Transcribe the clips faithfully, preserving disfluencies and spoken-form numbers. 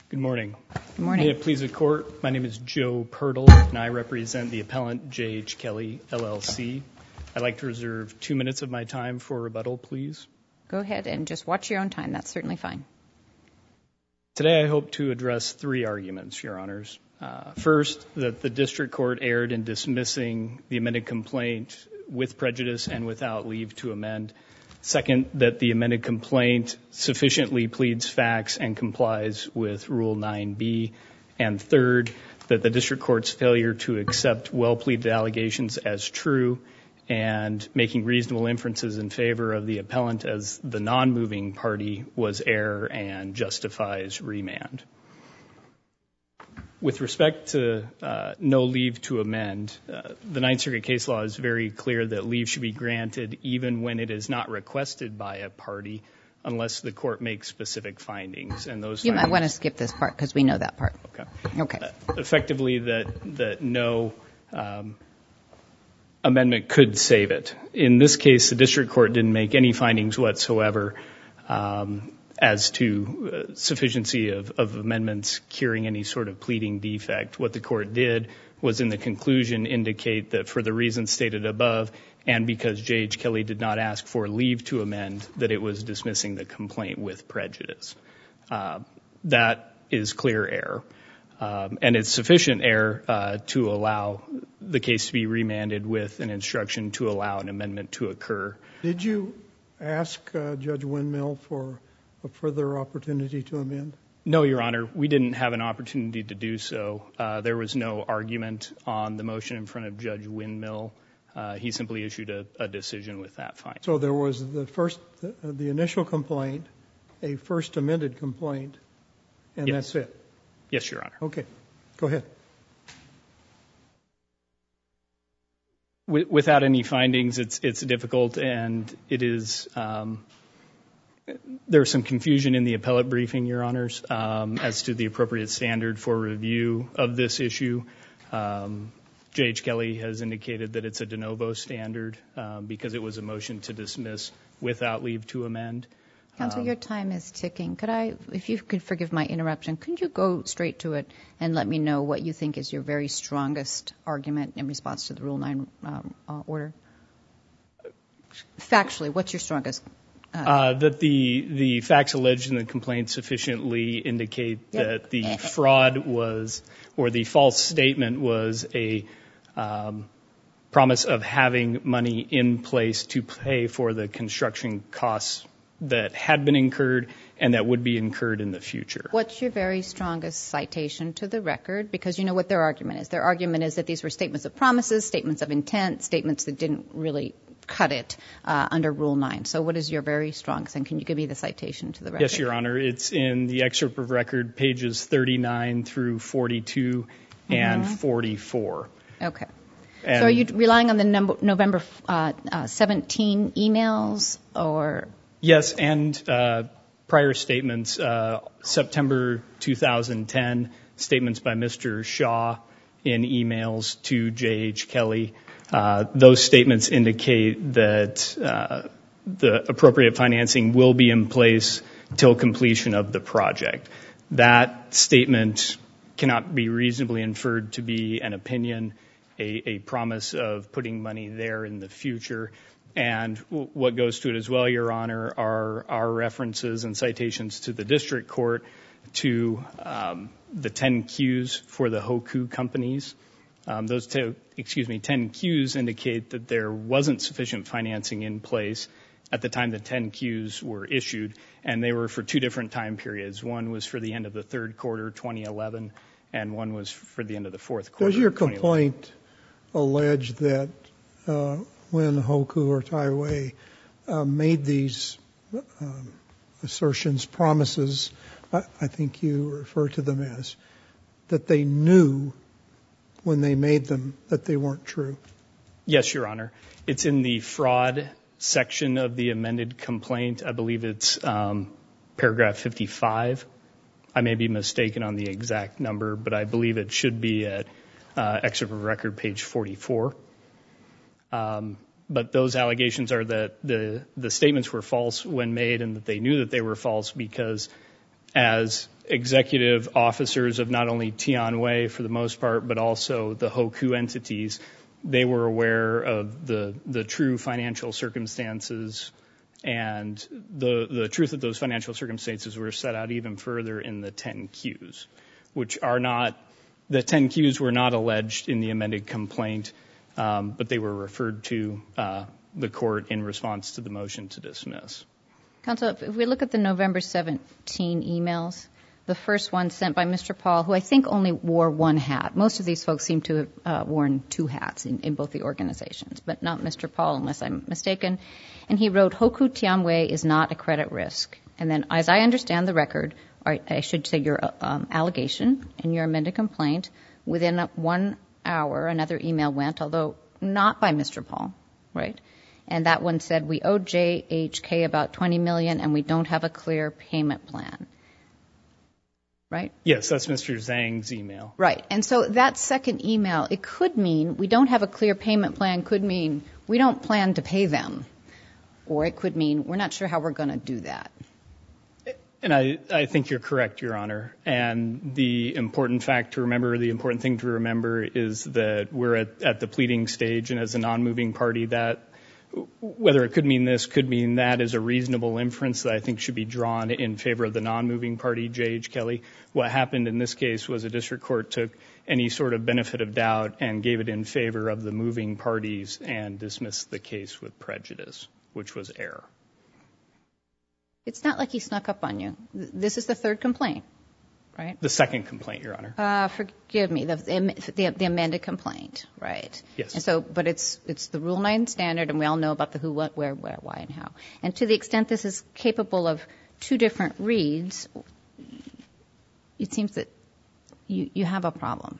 Good morning. Good morning. May it please the Court, my name is Joe Pirtle, and I represent the appellant J H Kelly, L L C. I'd like to reserve two minutes of my time for rebuttal, please. Go ahead and just watch your own time. That's certainly fine. Today I hope to address three arguments, Your Honors. Uh, first, that the District Court erred in dismissing the amended complaint with prejudice and without leave to amend. Second, that the amended complaint sufficiently pleads facts and complies with Rule nine B. And third, that the District Court's failure to accept well-pleaded allegations as true and making reasonable inferences in favor of the appellant as the non-moving party was error and justifies remand. With respect to uh, no leave to amend, uh, the Ninth Circuit case law is very clear that leave should be granted even when it is not requested by a party unless the court makes specific findings. And those You findings, might want to skip this part because we know that part. Okay. Okay. Uh, effectively, that, that no um, amendment could save it. In this case, the District Court didn't make any findings whatsoever um, as to uh, sufficiency of, of amendments curing any sort of pleading defect. What the court did was in the conclusion indicate that for the reasons stated above and because J H Kelly did not ask for leave to amend, that it was dismissing the complaint with prejudice. Uh, that is clear error. Um, and it's sufficient error uh, to allow the case to be remanded with an instruction to allow an amendment to occur. Did you ask uh, Judge Windmill for a further opportunity to amend? No, Your Honor. We didn't have an opportunity to do so. Uh, there was no argument on the motion in front of Judge Windmill. Uh, he simply issued a, a decision with that finding. So there was the first, the, the initial complaint, a first amended complaint, and Yes. that's it? Yes, Your Honor. Okay. Go ahead. W- without any findings, it's it's difficult, and it is. Um, There's some confusion in the appellate briefing, Your Honors, um, as to the appropriate standard for review of this issue. Um, J H Kelly has indicated that it's a de novo standard um, because it was a motion to dismiss without leave to amend. Counsel, Um, your time is ticking. Could I, if you could forgive my interruption, could you go straight to it and let me know what you think is your very strongest argument in response to the Rule nine um, uh, order? Factually, what's your strongest? Uh, Uh, that the the facts alleged in the complaint sufficiently indicate Yep. that the fraud was, or the false statement was a um, promise of having money in place to pay for the construction costs that had been incurred and that would be incurred in the future. What's your very strongest citation to the record? Because you know what their argument is. Their argument is that these were statements of promises, statements of intent, statements that didn't really cut it uh, under Rule nine. So what is your very strongest, and can you give me the citation to the record? Yes, Your Honor. It's in the excerpt of record, pages thirty-nine through forty-two and Mm-hmm. forty-four. Okay. And so are you relying on the number, November uh, uh, seventeen emails, or? Yes, and uh, prior statements, uh, September two thousand ten, statements by Mister Shaw in emails to J H Kelly. Uh, those statements indicate that uh, the appropriate financing will be in place till completion of the project. That statement cannot be reasonably inferred to be an opinion, a, a promise of putting money there in the future. And w- what goes to it as well, Your Honor, are our references and citations to the district court to um, the ten Qs for the Hoku companies. Um, those two, excuse me, ten Qs indicate that there wasn't sufficient financing in place at the time the ten Qs were issued, and they were for two different time periods. One was for the end of the third quarter, twenty eleven, and one was for the end of the fourth quarter. Does your complaint allege that uh, when Hoku or Taiwei uh, made these um, assertions, promises, I, I think you refer to them as, that they knew when they made them that they weren't true? Yes, Your Honor. It's in the fraud section of the amended complaint. I believe it's um, paragraph fifty-five. I may be mistaken on the exact number, but I believe it should be at uh, excerpt of record page forty-four. Um, but those allegations are that the, the statements were false when made and that they knew that they were false because as executive officers of not only Tianwei for the most part, but also the Hoku entities, they were aware of the the true financial circumstances, and the the truth of those financial circumstances were set out even further in the ten Qs, which are not, the ten Qs were not alleged in the amended complaint, um, but they were referred to uh, the court in response to the motion to dismiss. Counsel, if we look at the November seventeenth emails, the first one sent by Mister Paul, who I think only wore one hat. Most of these folks seem to have uh, worn two hats in, in both the organizations, but not Mister Paul, unless I'm mistaken. And he wrote, Hoku Tianwei is not a credit risk. And then, as I understand the record, or I should say your um, allegation in your amended complaint, within one hour, another email went, although not by Mister Paul, right? And that one said, we owe J H K about twenty million dollars and we don't have a clear payment plan. Right? Yes, that's Mister Zhang's email. Right. And so that second email, it could mean we don't have a clear payment plan, could mean we don't plan to pay them. Or it could mean we're not sure how we're going to do that. And I, I think you're correct, Your Honor. And the important fact to remember, the important thing to remember is that we're at, at the pleading stage, and as a non-moving party, that whether it could mean this, could mean that, is a reasonable inference that I think should be drawn in favor of the non-moving party, J H. Kelly. What happened in this case was a district court took any sort of benefit of doubt and gave it in favor of the moving parties and dismissed the case with prejudice, which was error. It's not like he snuck up on you. This is the third complaint, right? The second complaint, Your Honor. Uh, forgive me, the, the, the amended complaint, right? Yes. And so, but it's it's the Rule nine standard, and we all know about the who, what, where, where, why, and how. And to the extent this is capable of two different reads, it seems that you, you have a problem.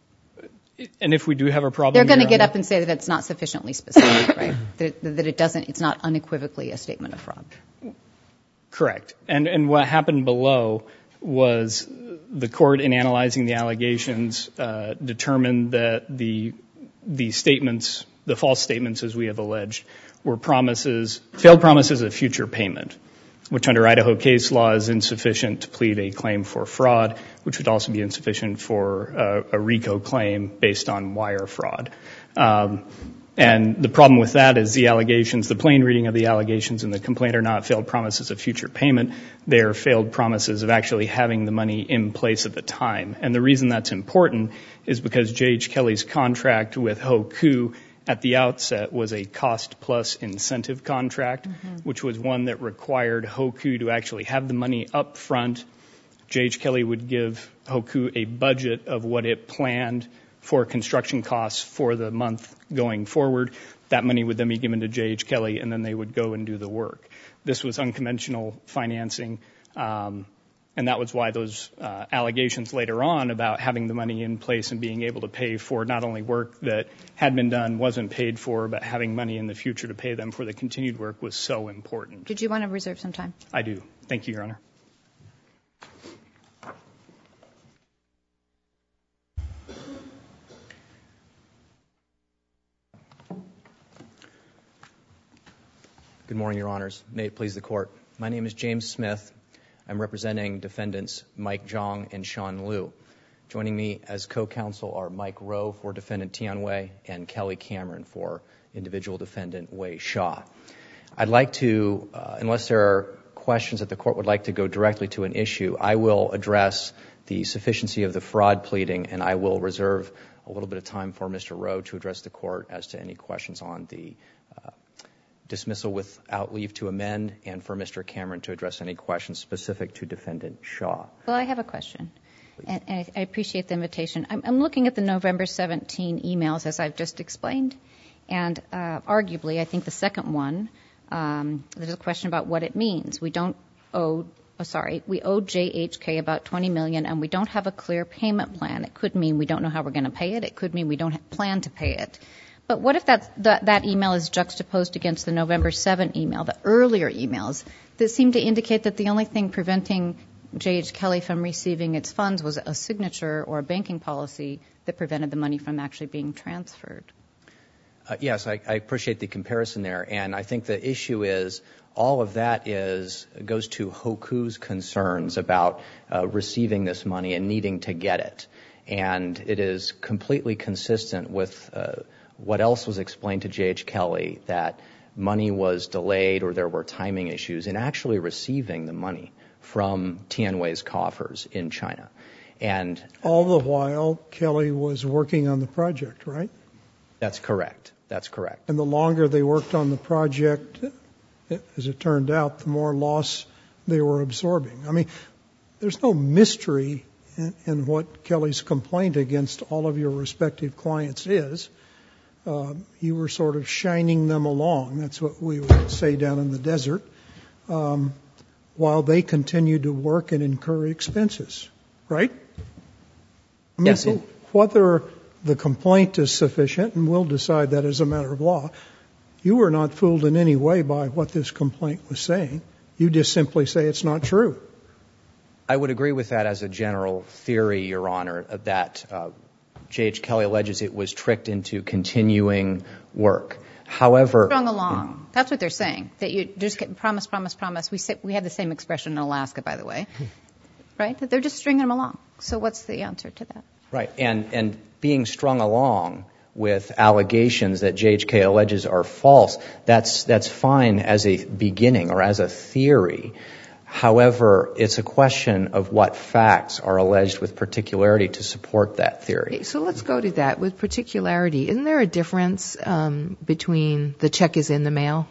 And if we do have a problem, they're going to get Honor, up and say that it's not sufficiently specific, right? That, that it doesn't, it's not unequivocally a statement of fraud. Correct. And and what happened below was the court, in analyzing the allegations, uh, determined that the the statements, the false statements, as we have alleged, were promises, failed promises of future payment, which under Idaho case law is insufficient to plead a claim for fraud, which would also be insufficient for uh, a RICO claim based on wire fraud. Um, And the problem with that is the allegations, the plain reading of the allegations in the complaint are not failed promises of future payment. They are failed promises of actually having the money in place at the time. And the reason that's important is because J H. Kelly's contract with Hoku at the outset was a cost-plus incentive contract, mm-hmm. which was one that required Hoku to actually have the money up front. J H. Kelly would give Hoku a budget of what it planned for construction costs for the month going forward. That money would then be given to J H. Kelly, and then they would go and do the work. This was unconventional financing, um, and that was why those uh, allegations later on about having the money in place and being able to pay for not only work that had been done, wasn't paid for, but having money in the future to pay them for the continued work was so important. Did you want to reserve some time? I do. Thank you, Your Honor. Good morning, Your Honors. May it please the Court. My name is James Smith. I'm representing defendants Mike Zhang and Sean Liu. Joining me as co-counsel are Mike Rowe for defendant Tianwei and Kelly Cameron for individual defendant Wei Shaw. I'd like to, uh, unless there are questions that the Court would like to go directly to an issue, I will address the sufficiency of the fraud pleading, and I will reserve a little bit of time for Mister Rowe to address the Court as to any questions on the uh, dismissal without leave to amend, and for Mister Cameron to address any questions specific to defendant Shaw. Well, I have a question, and, and I appreciate the invitation. I'm, I'm looking at the November seventeenth emails, as I've just explained, and uh, arguably, I think the second one, um, there's a question about what it means. We don't owe, oh, sorry, we owe J H K about twenty million dollars, and we don't have a clear payment plan. It could mean we don't know how we're going to pay it. It could mean we don't plan to pay it. But what if that's, that, that email is juxtaposed against the November seventh email, the earlier emails that seem to indicate that the only thing preventing J H. Kelly from receiving its funds was a signature or a banking policy that prevented the money from actually being transferred? Uh, yes, I, I appreciate the comparison there, and I think the issue is all of that is goes to Hoku's concerns about uh, receiving this money and needing to get it. And it is completely consistent with uh, what else was explained to J H. Kelly, that money was delayed or there were timing issues in actually receiving the money from Tianwei's coffers in China. And all the while, Kelly was working on the project, right? That's correct. That's correct. And the longer they worked on the project, as it turned out, the more loss they were absorbing. I mean, there's no mystery in, in what Kelly's complaint against all of your respective clients is. Uh, you were sort of shining them along. That's what we would say down in the desert, um, while they continued to work and incur expenses, right? I mean, yes. So whether the complaint is sufficient, and we'll decide that as a matter of law, you were not fooled in any way by what this complaint was saying. You just simply say it's not true. I would agree with that as a general theory, Your Honor, that uh, J H. Kelly alleges it was tricked into continuing work. However, strung along. That's what they're saying. That you just get promise, promise, promise. We say, we had the same expression in Alaska, by the way, right? That they're just stringing them along. So what's the answer to that? Right, and and being strung along with allegations that J H. K alleges are false, that's that's fine as a beginning or as a theory. However, it's a question of what facts are alleged with particularity to support that theory. So let's go to that with particularity. Isn't there a difference um, between the check is in the mail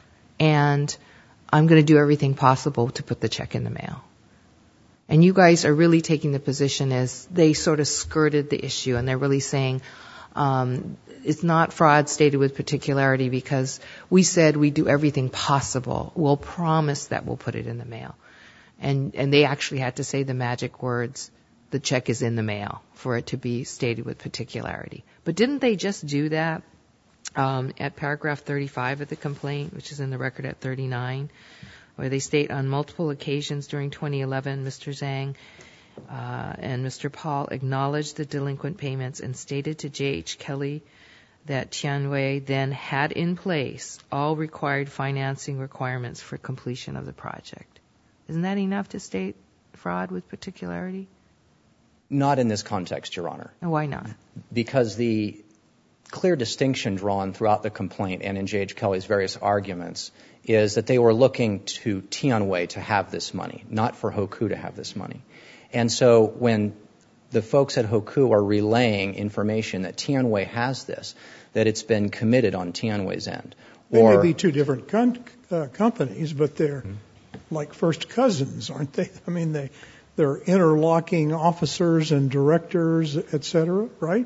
and I'm going to do everything possible to put the check in the mail? And you guys are really taking the position as they sort of skirted the issue, and they're really saying um, it's not fraud stated with particularity because we said we do everything possible. We'll promise that we'll put it in the mail. And and they actually had to say the magic words, the check is in the mail, for it to be stated with particularity. But didn't they just do that um, at paragraph thirty-five of the complaint, which is in the record at thirty-nine? Where they state on multiple occasions during twenty eleven, Mister Zhang uh, and Mister Paul acknowledged the delinquent payments and stated to J H. Kelly that Tianwei then had in place all required financing requirements for completion of the project. Isn't that enough to state fraud with particularity? Not in this context, Your Honor. And why not? Because the clear distinction drawn throughout the complaint and in J H. Kelly's various arguments is that they were looking to Tianwei to have this money, not for Hoku to have this money. And so when the folks at Hoku are relaying information that Tianwei has this, that it's been committed on Tianwei's end. They or, may be two different con- uh, companies, but they're mm-hmm. like first cousins, aren't they? I mean, they, they're interlocking officers and directors, et cetera, right?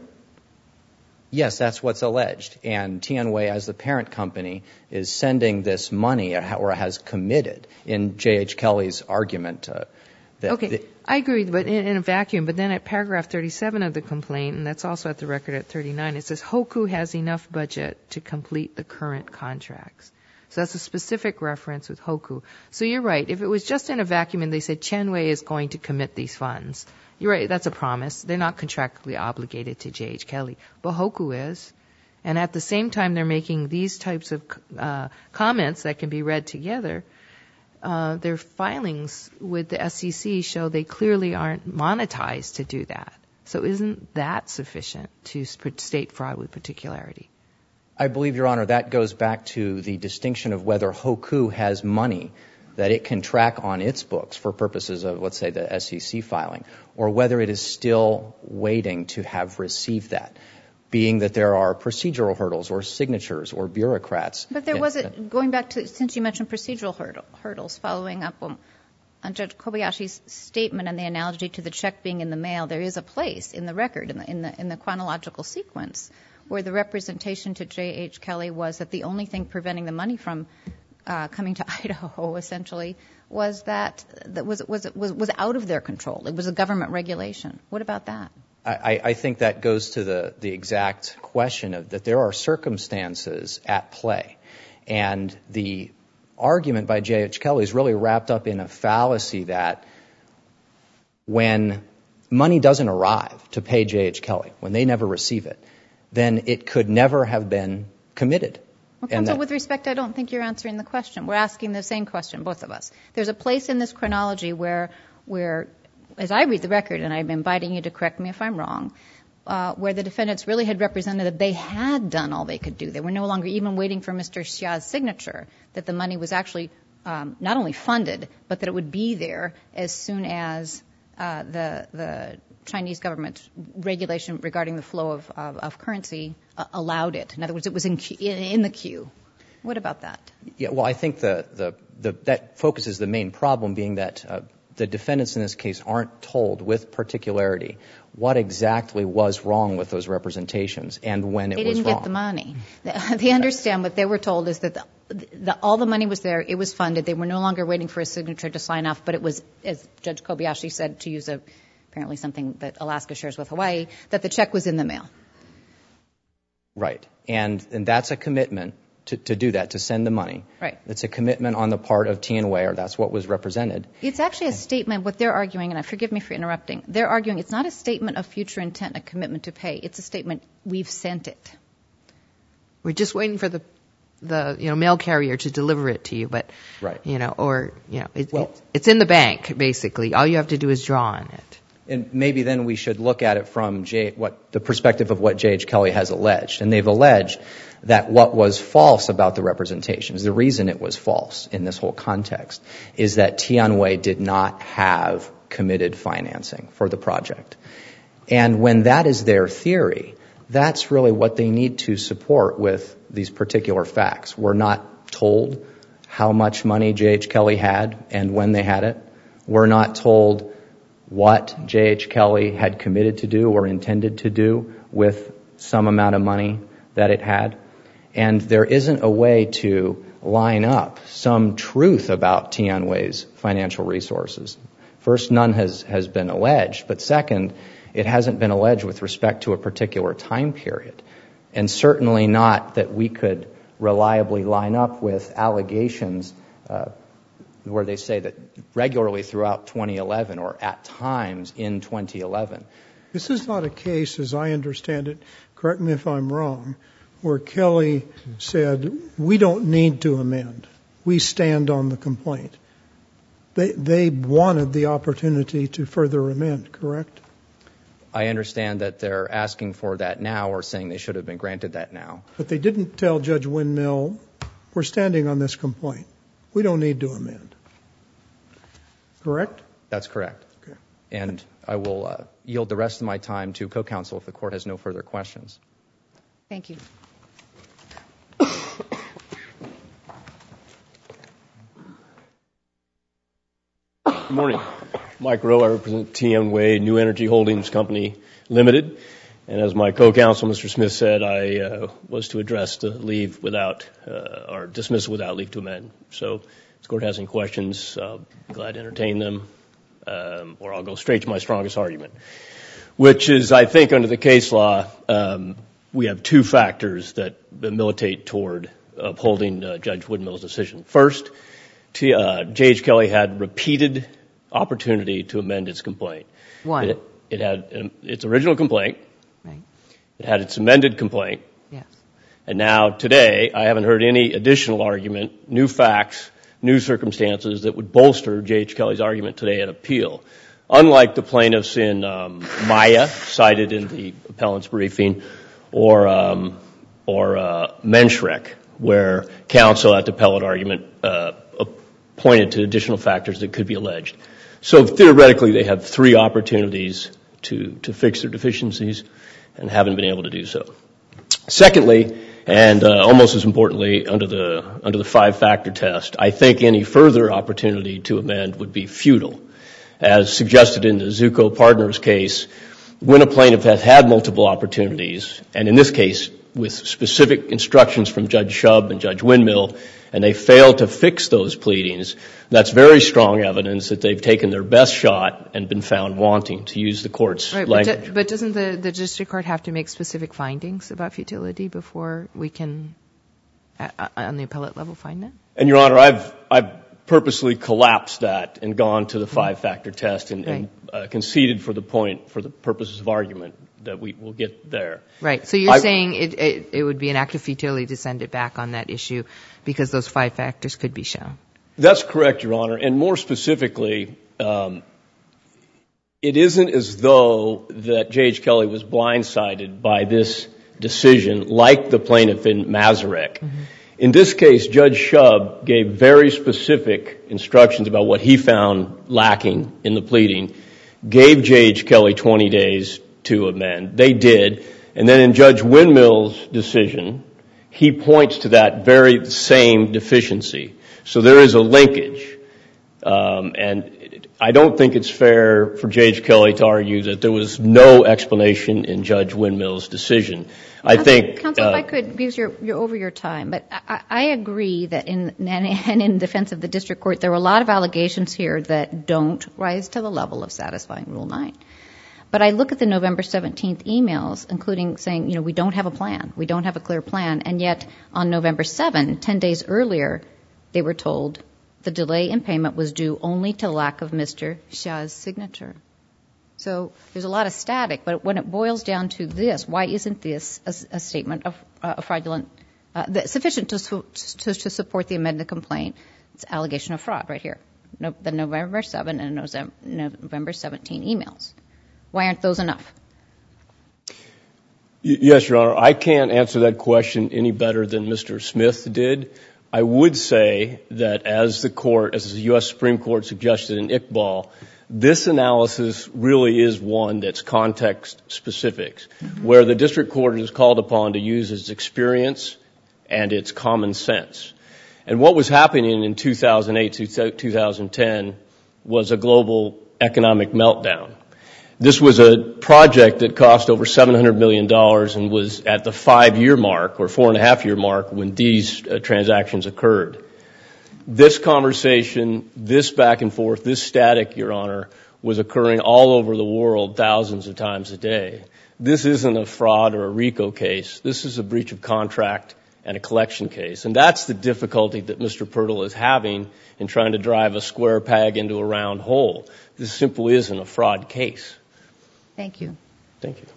Yes, that's what's alleged. And Tianwei, as the parent company, is sending this money or has committed in J H. Kelly's argument. Uh, that okay, the, I agree, but in, in a vacuum. But then at paragraph thirty-seven of the complaint, and that's also at the record at thirty-nine, it says Hoku has enough budget to complete the current contracts. So that's a specific reference with Hoku. So you're right. If it was just in a vacuum and they said Tianwei is going to commit these funds, you're right, that's a promise. They're not contractually obligated to J H. Kelly, but Hoku is. And at the same time they're making these types of uh, comments that can be read together, uh, their filings with the S E C show they clearly aren't monetized to do that. So isn't that sufficient to state fraud with particularity? I believe, Your Honor, that goes back to the distinction of whether Hoku has money that it can track on its books for purposes of, let's say, the S E C filing, or whether it is still waiting to have received that, being that there are procedural hurdles or signatures or bureaucrats. But there was it, going back to, since you mentioned procedural hurdle, hurdles, following up on, on Judge Kobayashi's statement and the analogy to the check being in the mail, there is a place in the record, in the, in the, in the chronological sequence, where the representation to J H. Kelly was that the only thing preventing the money from Uh, coming to Idaho, essentially, was that that was was was was out of their control. It was a government regulation. What about that? I, I think that goes to the the exact question of that there are circumstances at play, and the argument by J H. Kelly is really wrapped up in a fallacy that when money doesn't arrive to pay J H. Kelly, when they never receive it, then it could never have been committed. Well, And counsel, that- with respect, I don't think you're answering the question. We're asking the same question, both of us. There's a place in this chronology where, where, as I read the record, and I'm inviting you to correct me if I'm wrong, uh, where the defendants really had represented that they had done all they could do. They were no longer even waiting for Mister Xia's signature, that the money was actually um, not only funded, but that it would be there as soon as uh, the the Chinese government regulation regarding the flow of, of, of currency uh, allowed it. In other words, it was in, in, in the queue. What about that? Yeah, well, I think the, the, the, that focuses the main problem being that uh, the defendants in this case aren't told with particularity what exactly was wrong with those representations and when it They was didn't wrong. get the money. They understand what they were told is that the, the, all the money was there, it was funded, they were no longer waiting for a signature to sign off, but it was, as Judge Kobayashi said, to use a, apparently something that Alaska shares with Hawaii, that the check was in the mail. Right. And, and that's a commitment to, to do that, to send the money. Right. It's a commitment on the part of Tianwei, or that's what was represented. It's actually a statement, what they're arguing, and I forgive me for interrupting, they're arguing it's not a statement of future intent, a commitment to pay. It's a statement, we've sent it. We're just waiting for the, the you know, mail carrier to deliver it to you, but, Right. you know, or, you know, it, Well- it, it's in the bank, basically. All you have to do is draw on it. And maybe then we should look at it from J, what, the perspective of what J H. Kelly has alleged. And they've alleged that what was false about the representations, the reason it was false in this whole context, is that Tianwei did not have committed financing for the project. And when that is their theory, that's really what they need to support with these particular facts. We're not told how much money J H. Kelly had and when they had it. We're not told what J H. Kelly had committed to do or intended to do with some amount of money that it had. And there isn't a way to line up some truth about Tianwei's financial resources. First, none has, has been alleged, but second, it hasn't been alleged with respect to a particular time period. And certainly not that we could reliably line up with allegations uh, where they say that regularly throughout twenty eleven or at times in twenty eleven. This is not a case, as I understand it, correct me if I'm wrong, where Kelly said, we don't need to amend. We stand on the complaint. They, they wanted the opportunity to further amend, correct? I understand that they're asking for that now or saying they should have been granted that now. But they didn't tell Judge Windmill, we're standing on this complaint. We don't need to amend. Correct? That's correct. Okay. And I will uh, yield the rest of my time to co-counsel if the court has no further questions. Thank you. Good morning. Mike Rowe. I represent Tianwei New Energy Holdings Company Limited. And as my co-counsel, Mister Smith, said, I uh, was to address the leave without, uh, or dismissal without leave to amend. So if the court has any questions, I'll be glad to entertain them, um, or I'll go straight to my strongest argument, which is, I think, under the case law, um, we have two factors that militate toward upholding uh, Judge Woodmill's decision. First, T, uh, J H. Kelly had repeated opportunity to amend its complaint. One. It, it had um, its original complaint. Right. It had its amended complaint. Yes. And now, today, I haven't heard any additional argument, new facts, new circumstances that would bolster J H. Kelly's argument today at appeal. Unlike the plaintiffs in um, Maya, cited in the appellant's briefing, or um, or uh, Menschreck, where counsel at the appellate argument uh, pointed to additional factors that could be alleged. So theoretically, they have three opportunities to, to fix their deficiencies and haven't been able to do so. Secondly, and uh, almost as importantly, under the under the five-factor test, I think any further opportunity to amend would be futile. As suggested in the Zucco Partners case, when a plaintiff has had multiple opportunities, and in this case with specific instructions from Judge Shub and Judge Windmill, and they fail to fix those pleadings, that's very strong evidence that they've taken their best shot and been found wanting, to use the court's Right, language. but, do, but doesn't the, the district court have to make specific findings about futility before we can, uh, on the appellate level, find that? And, Your Honor, I've I've purposely collapsed that and gone to the five-factor test and, Right. and uh, conceded for the point, for the purposes of argument, that we will get there. Right. So you're I, saying it, it, it would be an act of futility to send it back on that issue because those five factors could be shown. That's correct, Your Honor. And more specifically, um, it isn't as though that J H. Kelly was blindsided by this decision like the plaintiff in Mazarek. Mm-hmm. In this case, Judge Shub gave very specific instructions about what he found lacking in the pleading, gave J H. Kelly twenty days to amend. They did. And then in Judge Windmill's decision, he points to that very same deficiency. So there is a linkage. Um, and I don't think it's fair for J H. Kelly to argue that there was no explanation in Judge Windmill's decision. I Counsel, think... Counsel, uh, if I could, because you're, you're over your time, but I, I agree that in, and in defense of the district court, there were a lot of allegations here that don't rise to the level of satisfying Rule nine. But I look at the November seventeenth emails, including saying, you know, we don't have a plan. We don't have a clear plan. And yet on November seventh, ten days earlier, they were told the delay in payment was due only to lack of Mister Shah's signature. So there's a lot of static, but when it boils down to this, why isn't this a, a statement of uh, a fraudulent, uh, that sufficient to, to, to support the amended complaint? It's allegation of fraud right here. No, the November seventh and November seventeenth emails. Why aren't those enough? Yes, Your Honor. I can't answer that question any better than Mister Smith did. I would say that as the court, as the U S Supreme Court suggested in Iqbal, this analysis really is one that's context specific, mm-hmm. where the district court is called upon to use its experience and its common sense. And what was happening in two thousand eight to two thousand ten was a global economic meltdown. This was a project that cost over seven hundred million dollars and was at the five-year mark or four-and-a-half-year mark when these uh, transactions occurred. This conversation, this back and forth, this static, Your Honor, was occurring all over the world thousands of times a day. This isn't a fraud or a RICO case. This is a breach of contract and a collection case. And that's the difficulty that Mister Pirtle is having in trying to drive a square peg into a round hole. This simply isn't a fraud case. Thank you. Thank you.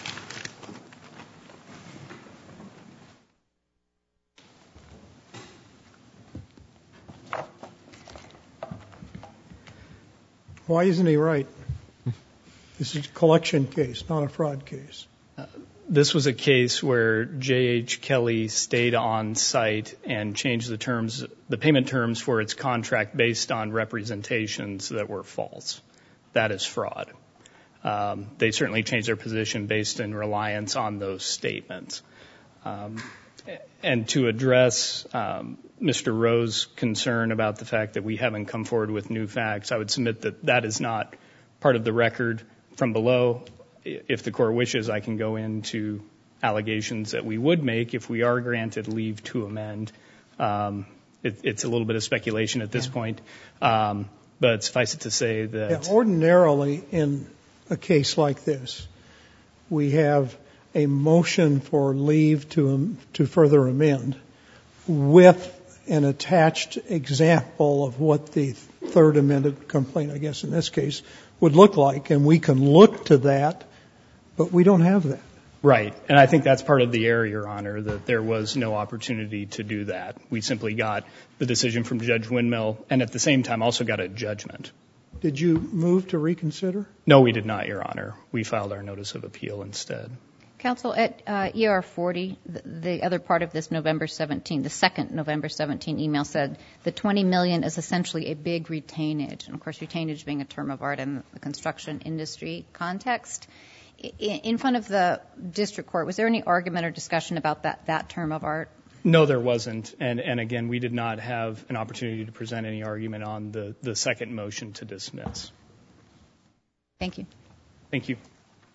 Why isn't he right? This is a collection case, not a fraud case. Uh, this was a case where J H. Kelly stayed on site and changed the terms, the payment terms for its contract based on representations that were false. That is fraud. Um, they certainly changed their position based in reliance on those statements. Um, and to address um, Mister Rowe's concern about the fact that we haven't come forward with new facts, I would submit that that is not part of the record from below. If the court wishes, I can go into allegations that we would make if we are granted leave to amend. Um, it, it's a little bit of speculation at this yeah. point, um, but suffice it to say that... Yeah, ordinarily in a case like this, we have a motion for leave to um, to further amend with an attached example of what the third amended complaint, I guess in this case, would look like, and we can look to that, but we don't have that. Right, and I think that's part of the error, Your Honor, that there was no opportunity to do that. We simply got the decision from Judge Windmill and at the same time also got a judgment. Did you move to reconsider? No, we did not, Your Honor. We filed our notice of appeal instead. Counsel, at uh, E R forty, the, the other part of this November seventeenth, the second November seventeenth email said the twenty million dollars is essentially a big retainage. And of course, retainage being a term of art in the construction industry context. In, in front of the district court, was there any argument or discussion about that, that term of art? No, there wasn't. And, and again, we did not have an opportunity to present any argument on the, the second motion to dismiss. Thank you. Thank you.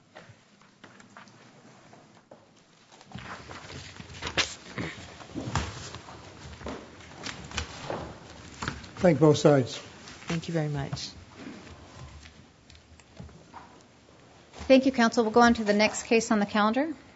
Thank both sides. Thank you very much. Thank you, counsel. We'll go on to the next case on the calendar.